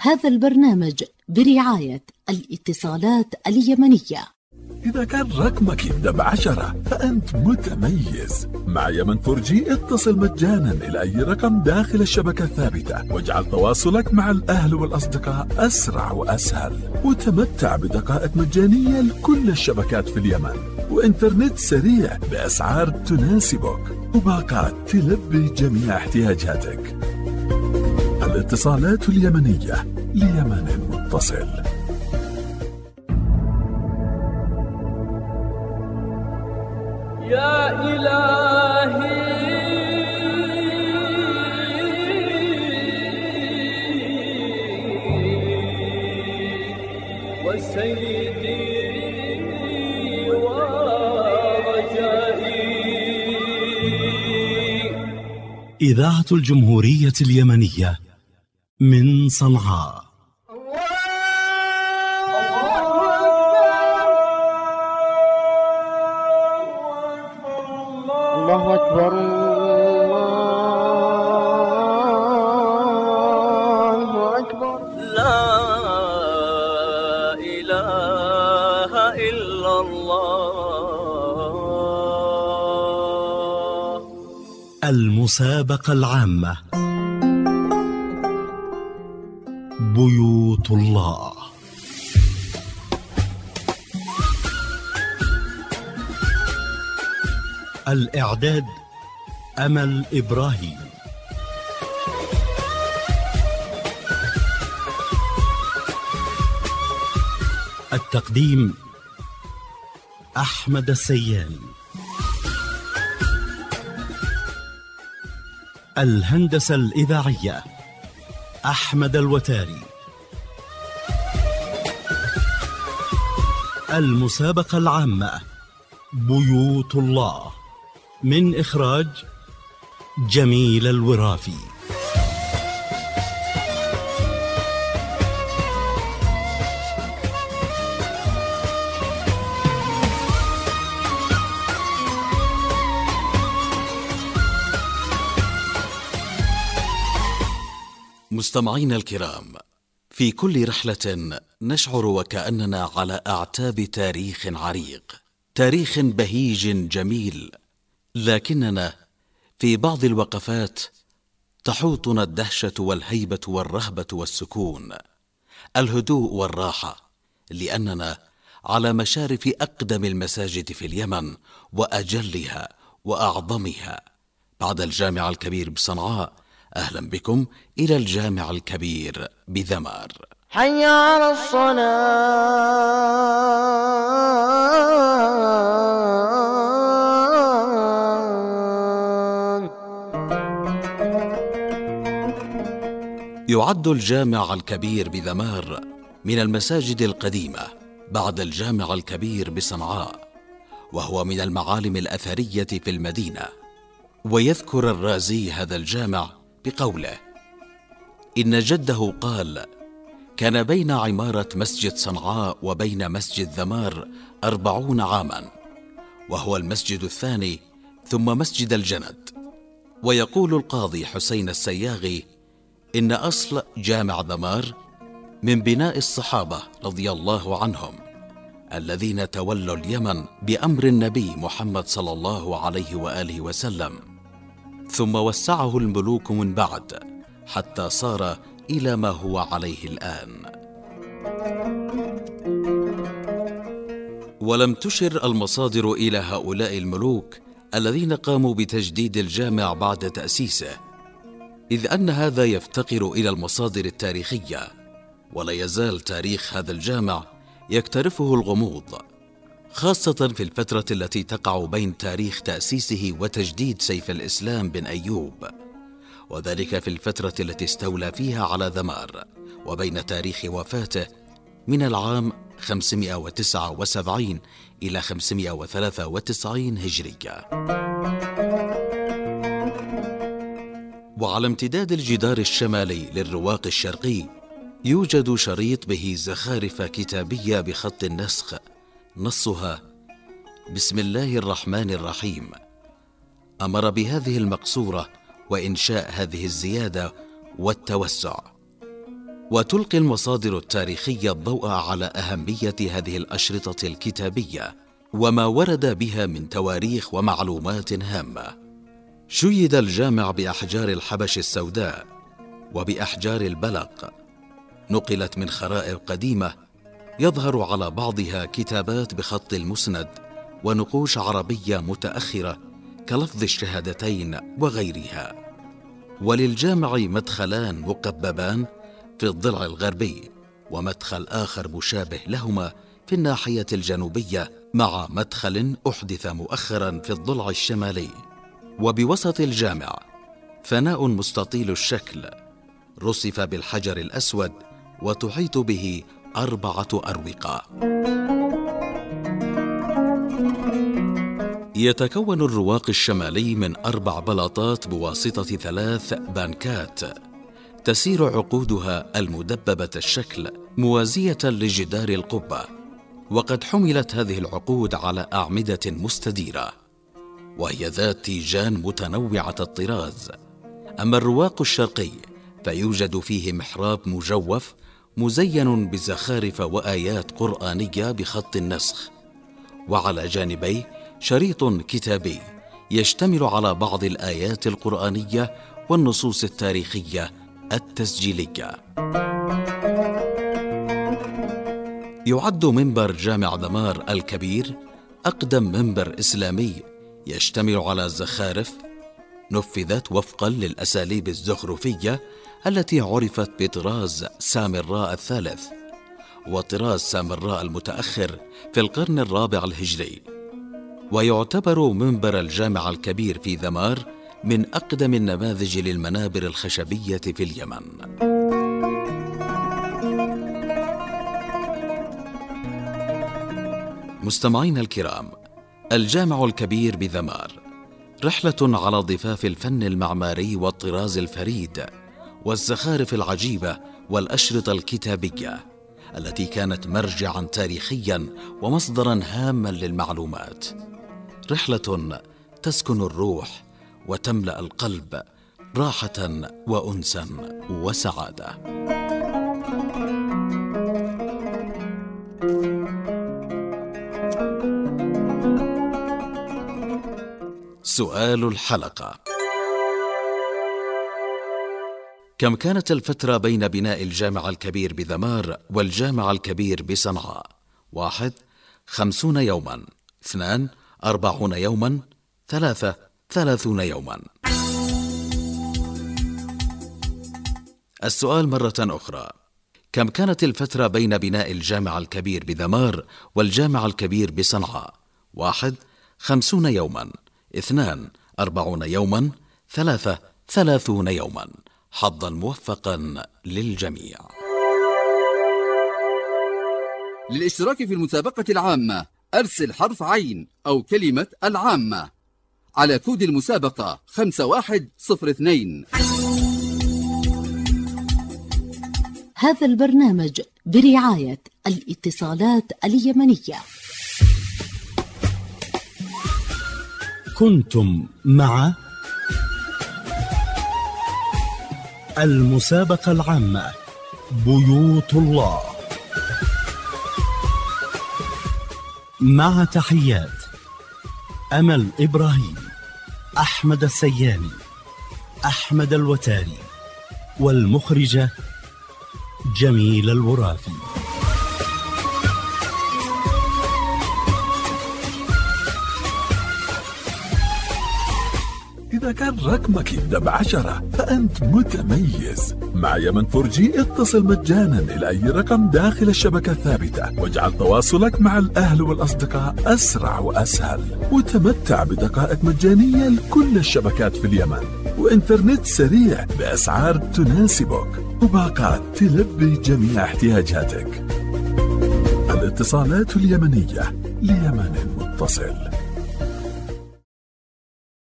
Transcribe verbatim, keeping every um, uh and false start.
هذا البرنامج برعاية الاتصالات اليمنية. إذا كان رقمك يبدأ بعشرة فأنت متميز. مع يمن فور جي اتصل مجانا إلى أي رقم داخل الشبكة الثابتة، واجعل تواصلك مع الأهل والأصدقاء أسرع وأسهل، وتمتع بدقائق مجانية لكل الشبكات في اليمن، وإنترنت سريع بأسعار تناسبك، وباقات تلبي جميع احتياجاتك. الاتصالات اليمنية ليمن متصل. يا إلهي وسيدي ورجائي. إذاعة الجمهورية اليمنية من صنعاء. الله أكبر الله أكبر. لا إله إلا الله. المسابقة العامة بيوت الله. الإعداد أمل إبراهيم. التقديم أحمد السياني. الهندسة الإذاعية أحمد الوتاري. المسابقة العامة بيوت الله من إخراج جميل الورافي. مستمعينا الكرام، في كل رحلة نشعر وكأننا على أعتاب تاريخ عريق، تاريخ بهيج جميل، لكننا في بعض الوقفات تحوطنا الدهشة والهيبة والرهبة والسكون، الهدوء والراحة، لأننا على مشارف أقدم المساجد في اليمن وأجلها وأعظمها بعد الجامع الكبير بصنعاء. أهلا بكم إلى الجامع الكبير بذمار. حي على الصلاة. يعد الجامع الكبير بذمار من المساجد القديمة بعد الجامع الكبير بصنعاء، وهو من المعالم الأثرية في المدينة. ويذكر الرازي هذا الجامع بقوله: إن جده قال: كان بين عمارة مسجد صنعاء وبين مسجد ذمار أربعون عاما، وهو المسجد الثاني ثم مسجد الجند. ويقول القاضي حسين السياغي: إن أصل جامع ذمار من بناء الصحابة رضي الله عنهم الذين تولوا اليمن بأمر النبي محمد صلى الله عليه وآله وسلم، ثم وسعه الملوك من بعد حتى صار إلى ما هو عليه الآن. ولم تشر المصادر إلى هؤلاء الملوك الذين قاموا بتجديد الجامع بعد تأسيسه، إذ أن هذا يفتقر إلى المصادر التاريخية، ولا يزال تاريخ هذا الجامع يكترفه الغموض، خاصة في الفترة التي تقع بين تاريخ تأسيسه وتجديد سيف الإسلام بن أيوب، وذلك في الفترة التي استولى فيها على ذمار، وبين تاريخ وفاته من العام خمسمائة وتسعة وسبعين إلى خمسمائة وثلاثة وتسعين هجرية. وعلى امتداد الجدار الشمالي للرواق الشرقي يوجد شريط به زخارف كتابية بخط النسخ، نصها: بسم الله الرحمن الرحيم. أمر بهذه المقصورة وإنشاء هذه الزيادة والتوسع. وتلقي المصادر التاريخية الضوء على أهمية هذه الأشرطة الكتابية وما ورد بها من تواريخ ومعلومات هامة. شيد الجامع بأحجار الحبش السوداء وبأحجار البلق، نقلت من خرائط قديمة يظهر على بعضها كتابات بخط المسند ونقوش عربية متأخرة كلفظ الشهادتين وغيرها. وللجامع مدخلان مقببان في الضلع الغربي، ومدخل آخر مشابه لهما في الناحية الجنوبية، مع مدخل أحدث مؤخرا في الضلع الشمالي. وبوسط الجامع فناء مستطيل الشكل رصف بالحجر الأسود وتحيط به أربعة أروقة. يتكون الرواق الشمالي من أربع بلاطات بواسطة ثلاث بانكات تسير عقودها المدببة الشكل موازية لجدار القبة، وقد حملت هذه العقود على أعمدة مستديرة وهي ذات تيجان متنوعة الطراز. أما الرواق الشرقي فيوجد فيه محراب مجوف مزين بزخارف وآيات قرآنية بخط النسخ، وعلى جانبيه شريط كتابي يشتمل على بعض الآيات القرآنية والنصوص التاريخية التسجيلية. يعد منبر جامع دمار الكبير أقدم منبر إسلامي يشتمل على زخارف نفذت وفقا للأساليب الزخرفية التي عرفت بطراز سامراء الثالث وطراز سامراء المتأخر في القرن الرابع الهجري. ويعتبر منبر الجامع الكبير في ذمار من أقدم النماذج للمنابر الخشبية في اليمن. مستمعين الكرام، الجامع الكبير بذمار رحلة على ضفاف الفن المعماري والطراز الفريد والزخارف العجيبة والأشرطة الكتابية التي كانت مرجعا تاريخيا ومصدرا هاما للمعلومات. رحلة تسكن الروح وتملأ القلب راحة وأنسا وسعادة. سؤال الحلقة: كم كانت الفترة بين بناء الجامع الكبير بذمار والجامع الكبير بصنعاء؟ واحد خمسون يوما، اثنان أربعون يوما، ثلاثة ثلاثون يوما. السؤال مرة أخرى: كم كانت الفترة بين بناء الجامع الكبير بذمار والجامع الكبير بصنعاء؟ واحد خمسون يوما، اثنان أربعون يوما، ثلاثة ثلاثون يوما. حظا موفقا للجميع. للاشتراك في المسابقة العامة أرسل حرف عين أو كلمة العامة على كود المسابقة خمسة واحد صفر اثنين. هذا البرنامج برعاية الاتصالات اليمنية. كنتم مع المسابقة العامة بيوت الله، مع تحيات أمل إبراهيم، أحمد السياني، أحمد الوتاري، والمخرجة جميل الورافي. إذا كان رقمك يبدأ بعشرة فأنت متميز. مع يمن فور جي اتصل مجانا إلى أي رقم داخل الشبكة الثابتة، واجعل تواصلك مع الأهل والأصدقاء أسرع وأسهل، وتمتع بدقائق مجانية لكل الشبكات في اليمن، وإنترنت سريع بأسعار تناسبك، وباقات تلبي جميع احتياجاتك. الاتصالات اليمنية ليمن متصل.